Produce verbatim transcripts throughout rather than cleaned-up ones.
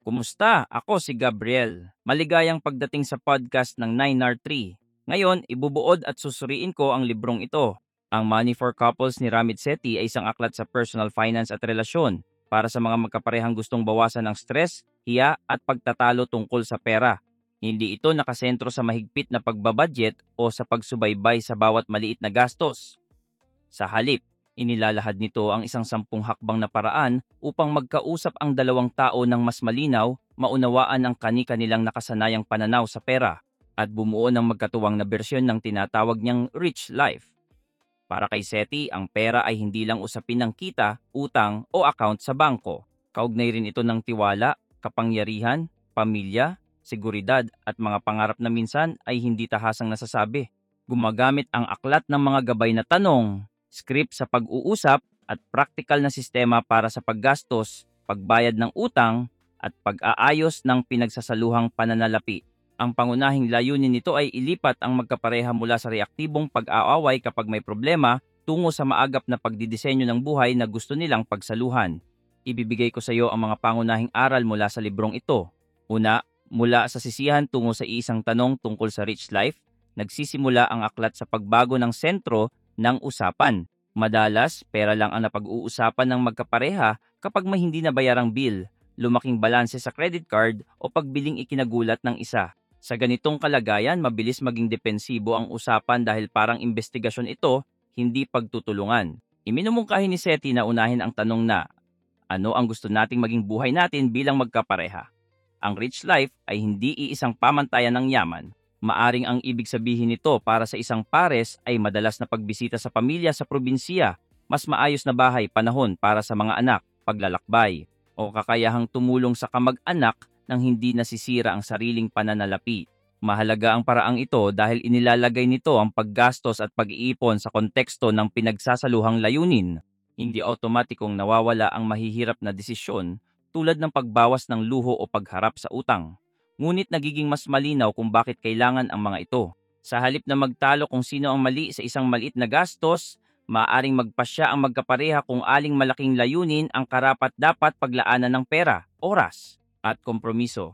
Kumusta? Ako si Gabriel. Maligayang pagdating sa podcast ng nine R three. Ngayon, ibubuod at susuriin ko ang librong ito. Ang Money for Couples ni Ramit Sethi ay isang aklat sa personal finance at relasyon para sa mga magkaparehang gustong bawasan ng stress, hiya at pagtatalo tungkol sa pera. Hindi ito nakasentro sa mahigpit na pagbabudget o sa pagsubaybay sa bawat maliit na gastos. Sa halip, inilalahad nito ang isang sampung hakbang na paraan upang magkausap ang dalawang tao ng mas malinaw, maunawaan ang kani-kanilang nakasanayang pananaw sa pera, at bumuo ng magkatuwang na bersyon ng tinatawag niyang rich life. Para kay Seti, ang pera ay hindi lang usapin ng kita, utang o account sa bangko. Kaugnay rin ito ng tiwala, kapangyarihan, pamilya, seguridad at mga pangarap na minsan ay hindi tahasang nasasabi. Gumagamit ang aklat ng mga gabay na tanong, script sa pag-uusap at praktikal na sistema para sa paggastos, pagbayad ng utang at pag-aayos ng pinagsasaluhang pananalapi. Ang pangunahing layunin nito ay ilipat ang magkapareha mula sa reaktibong pag-aaway kapag may problema tungo sa maagap na pagdidisenyo ng buhay na gusto nilang pagsaluhan. Ibibigay ko sa iyo ang mga pangunahing aral mula sa librong ito. Una, mula sa sisihan tungo sa isang tanong tungkol sa rich life, nagsisimula ang aklat sa pagbago ng sentro ng usapan. Madalas, pera lang ang napag-uusapan ng magkapareha kapag may hindi nabayarang bill, lumaking balanse sa credit card o pagbiling ikinagulat ng isa. Sa ganitong kalagayan, mabilis maging depensibo ang usapan dahil parang investigasyon ito, hindi pagtutulungan. Iminumungkahi ni Seti na unahin ang tanong na, ano ang gusto nating maging buhay natin bilang magkapareha? Ang rich life ay hindi iisang pamantayan ng yaman. Maaring ang ibig sabihin nito para sa isang pares ay madalas na pagbisita sa pamilya sa probinsya, mas maayos na bahay panahon para sa mga anak, paglalakbay, o kakayahang tumulong sa kamag-anak nang hindi nasisira ang sariling pananalapi. Mahalaga ang paraang ito dahil inilalagay nito ang paggastos at pag-iipon sa konteksto ng pinagsasaluhang layunin. Hindi automatikong nawawala ang mahihirap na desisyon tulad ng pagbawas ng luho o pagharap sa utang. Ngunit nagiging mas malinaw kung bakit kailangan ang mga ito. Sa halip na magtalo kung sino ang mali sa isang maliit na gastos, maaaring magpasya ang magkapareha kung aling malaking layunin ang karapat-dapat paglaanan ng pera, oras, at kompromiso.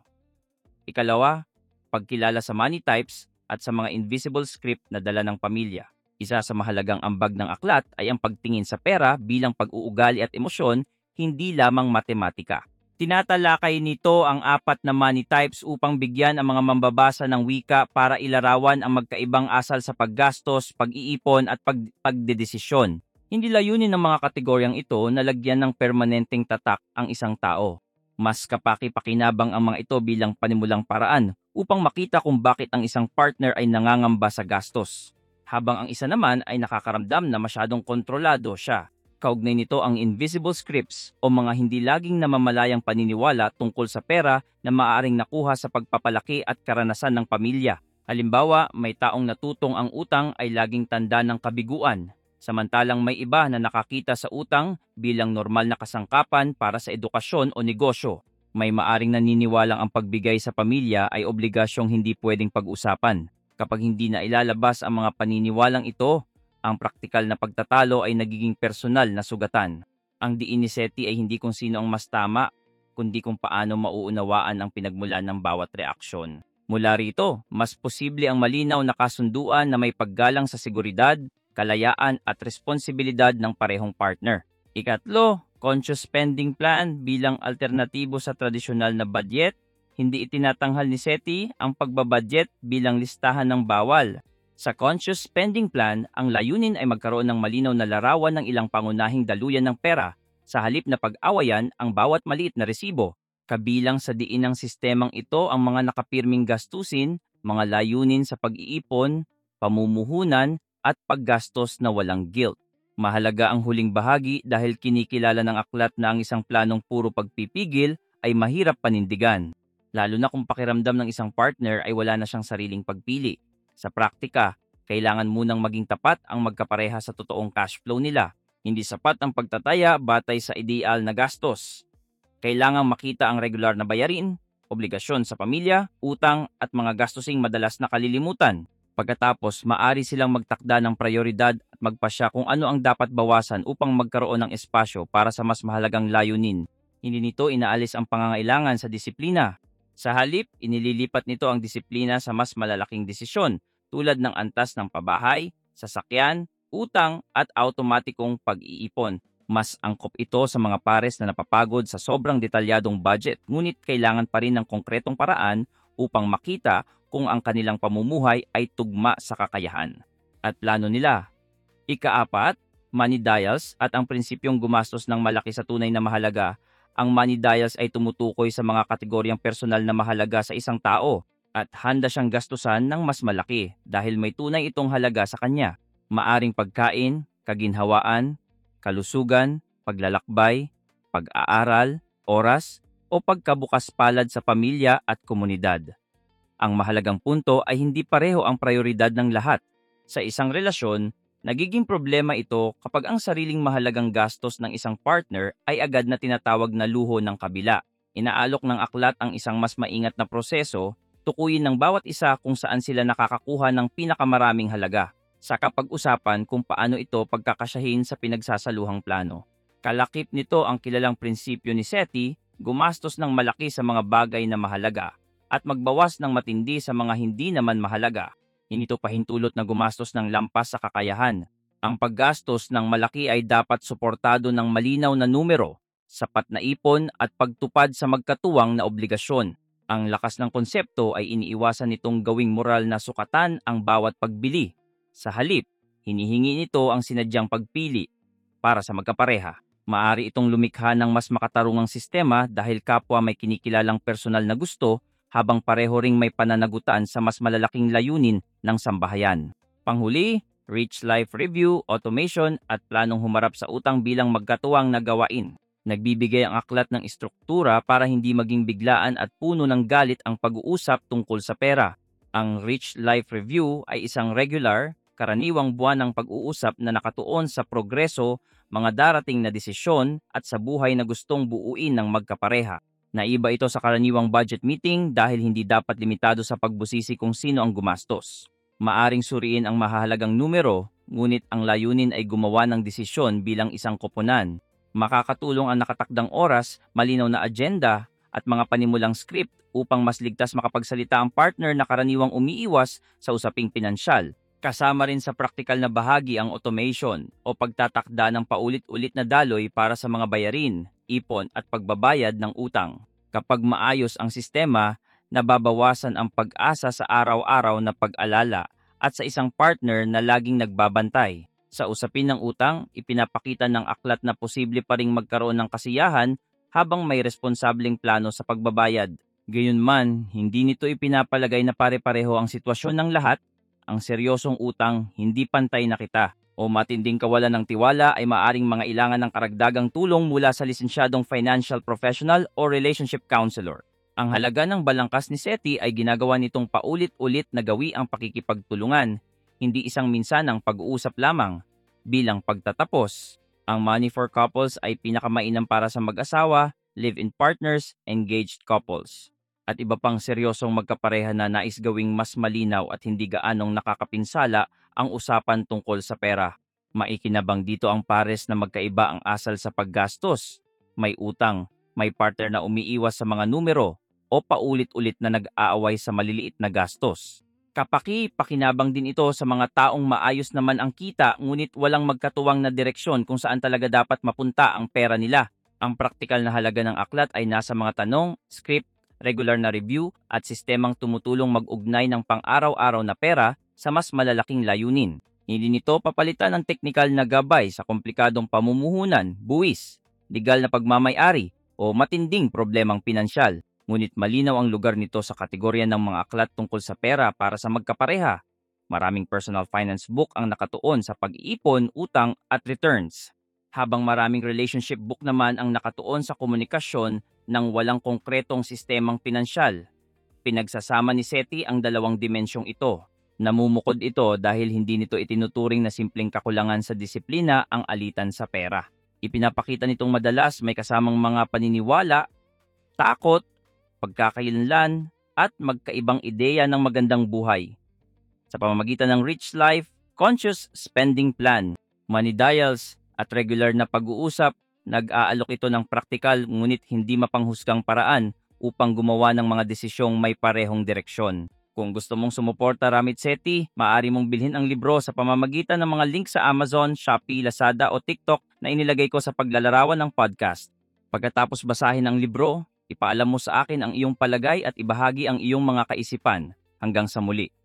Ikalawa, pagkilala sa money types at sa mga invisible script na dala ng pamilya. Isa sa mahalagang ambag ng aklat ay ang pagtingin sa pera bilang pag-uugali at emosyon, hindi lamang matematika. Tinatalakay nito ang apat na money types upang bigyan ang mga mambabasa ng wika para ilarawan ang magkaibang asal sa paggastos, pag-iipon at pag pagdedesisyon. Hindi layunin ng mga kategoryang ito na lagyan ng permanenteng tatak ang isang tao. Mas kapaki-pakinabang ang mga ito bilang panimulang paraan upang makita kung bakit ang isang partner ay nangangamba sa gastos, habang ang isa naman ay nakakaramdam na masyadong kontrolado siya. Kaugnay nito ang invisible scripts o mga hindi laging namamalayang paniniwala tungkol sa pera na maaaring nakuha sa pagpapalaki at karanasan ng pamilya. Halimbawa, may taong natutong ang utang ay laging tanda ng kabiguan, samantalang may iba na nakakita sa utang bilang normal na kasangkapan para sa edukasyon o negosyo. May maaring naniniwalang ang pagbigay sa pamilya ay obligasyong hindi pwedeng pag-usapan. Kapag hindi na ilalabas ang mga paniniwalang ito, ang praktikal na pagtatalo ay nagiging personal na sugatan. Ang diin ni Seti ay hindi kung sino ang mas tama, kundi kung paano mauunawaan ang pinagmulan ng bawat reaksyon. Mula rito, mas posible ang malinaw na kasunduan na may paggalang sa seguridad, kalayaan at responsibilidad ng parehong partner. Ikatlo, conscious spending plan bilang alternatibo sa tradisyonal na budget. Hindi itinatanghal ni Seti ang pagbabudget bilang listahan ng bawal. Sa conscious spending plan, ang layunin ay magkaroon ng malinaw na larawan ng ilang pangunahing daluyan ng pera sa halip na pag-awayan ang bawat maliit na resibo. Kabilang sa diin ng sistemang ito ang mga nakapirming gastusin, mga layunin sa pag-iipon, pamumuhunan at paggastos na walang guilt. Mahalaga ang huling bahagi dahil kinikilala ng aklat na ang isang planong puro pagpipigil ay mahirap panindigan, lalo na kung pakiramdam ng isang partner ay wala na siyang sariling pagpili. Sa praktika, kailangan munang maging tapat ang magkapareha sa totoong cash flow nila. Hindi sapat ang pagtataya batay sa ideal na gastos. Kailangang makita ang regular na bayarin, obligasyon sa pamilya, utang at mga gastusing madalas nakalilimutan. Pagkatapos, maari silang magtakda ng prioridad at magpasya kung ano ang dapat bawasan upang magkaroon ng espasyo para sa mas mahalagang layunin. Hindi nito inaalis ang pangangailangan sa disiplina. Sa halip, inililipat nito ang disiplina sa mas malalaking desisyon tulad ng antas ng pabahay, sasakyan, utang at automatikong pag-iipon. Mas angkop ito sa mga pares na napapagod sa sobrang detalyadong budget, ngunit kailangan pa rin ng konkretong paraan upang makita kung ang kanilang pamumuhay ay tugma sa kakayahan at plano nila. Ikaapat, money dials at ang prinsipyong gumastos ng malaki sa tunay na mahalaga. Ang money dials ay tumutukoy sa mga kategoryang personal na mahalaga sa isang tao at handa siyang gastusan ng mas malaki dahil may tunay itong halaga sa kanya. Maaring pagkain, kaginhawaan, kalusugan, paglalakbay, pag-aaral, oras, o pagkabukas palad sa pamilya at komunidad. Ang mahalagang punto ay hindi pareho ang prioridad ng lahat. Sa isang relasyon, nagiging problema ito kapag ang sariling mahalagang gastos ng isang partner ay agad na tinatawag na luho ng kabila. Inaalok ng aklat ang isang mas maingat na proseso, tukuyin ng bawat isa kung saan sila nakakakuha ng pinakamaraming halaga, sa kapag-usapan kung paano ito pagkakasyahin sa pinagsasaluhang plano. Kalakip nito ang kilalang prinsipyo ni Seti, gumastos ng malaki sa mga bagay na mahalaga at magbawas ng matindi sa mga hindi naman mahalaga. Hindi ito pahintulot na gumastos ng lampas sa kakayahan. Ang paggastos ng malaki ay dapat suportado ng malinaw na numero, sapat na ipon at pagtupad sa magkatuwang na obligasyon. Ang lakas ng konsepto ay iniiwasan nitong gawing moral na sukatan ang bawat pagbili. Sa halip, hinihingi nito ang sinadyang pagpili para sa magkapareha. Maari itong lumikha ng mas makatarungang sistema dahil kapwa may kinikilalang personal na gusto habang pareho ring may pananagutan sa mas malalaking layunin ng sambahayan. Panghuli, Rich Life Review, Automation at planong humarap sa utang bilang magkatuwang na gawain. Nagbibigay ang aklat ng istruktura para hindi maging biglaan at puno ng galit ang pag-uusap tungkol sa pera. Ang Rich Life Review ay isang regular, karaniwang buwan ng pag-uusap na nakatuon sa progreso, mga darating na desisyon at sa buhay na gustong buuin ng magkapareha. Naiba ito sa karaniwang budget meeting dahil hindi dapat limitado sa pagbusisi kung sino ang gumastos. Maaring suriin ang mahahalagang numero, ngunit ang layunin ay gumawa ng desisyon bilang isang koponan. Makakatulong ang nakatakdang oras, malinaw na agenda, at mga panimulang script upang mas ligtas makapagsalita ang partner na karaniwang umiiwas sa usaping pinansyal. Kasama rin sa praktikal na bahagi ang automation o pagtatakda ng paulit-ulit na daloy para sa mga bayarin, ipon at pagbabayad ng utang. Kapag maayos ang sistema, nababawasan ang pag-asa sa araw-araw na pag-alala at sa isang partner na laging nagbabantay. Sa usapin ng utang, ipinapakita ng aklat na posible pa ring magkaroon ng kasiyahan habang may responsableng plano sa pagbabayad. Gayunman, hindi nito ipinapalagay na pare-pareho ang sitwasyon ng lahat. Ang seryosong utang, hindi pantay na kita, o matinding kawalan ng tiwala ay maaring mangailangan ng karagdagang tulong mula sa lisensyadong financial professional o relationship counselor. Ang halaga ng balangkas ni Seti ay ginagawa nitong paulit-ulit na gawi ang pakikipagtulungan, hindi isang minsanang pag-uusap lamang. Bilang pagtatapos, ang Money for Couples ay pinakamainam para sa mag-asawa, live-in partners, engaged couples, at iba pang seryosong magkapareha na nais gawing mas malinaw at hindi gaanong nakakapinsala ang usapan tungkol sa pera. Maikinabang dito ang pares na magkaiba ang asal sa paggastos. May utang, may partner na umiiwas sa mga numero, o paulit-ulit na nag-aaway sa maliliit na gastos. Kapaki-pakinabang din ito sa mga taong maayos naman ang kita ngunit walang magkatuwang na direksyon kung saan talaga dapat mapunta ang pera nila. Ang praktikal na halaga ng aklat ay nasa mga tanong, script, regular na review at sistemang tumutulong mag-ugnay ng pang-araw-araw na pera sa mas malalaking layunin. Hindi nito papalitan ng teknikal na gabay sa komplikadong pamumuhunan, buwis, legal na pagmamay-ari o matinding problemang pinansyal. Ngunit malinaw ang lugar nito sa kategorya ng mga aklat tungkol sa pera para sa magkapareha. Maraming personal finance book ang nakatuon sa pag-iipon, utang at returns, habang maraming relationship book naman ang nakatuon sa komunikasyon ng walang konkretong sistemang pinansyal. Pinagsasama ni Seti ang dalawang dimensyong ito. Namumukod ito dahil hindi nito itinuturing na simpleng kakulangan sa disiplina ang alitan sa pera. Ipinapakita nitong madalas may kasamang mga paniniwala, takot, pagkakakilanlan, at magkaibang ideya ng magandang buhay. Sa pamamagitan ng Rich Life, Conscious Spending Plan, Money Dials, at regular na pag-uusap, Nag-aalok ito ng praktikal ngunit hindi mapanghusgang paraan upang gumawa ng mga desisyong may parehong direksyon. Kung gusto mong sumuporta Ramit Sethi, maaari mong bilhin ang libro sa pamamagitan ng mga link sa Amazon, Shopee, Lazada o TikTok na inilagay ko sa paglalarawan ng podcast. Pagkatapos basahin ang libro, ipaalam mo sa akin ang iyong palagay at ibahagi ang iyong mga kaisipan. Hanggang sa muli.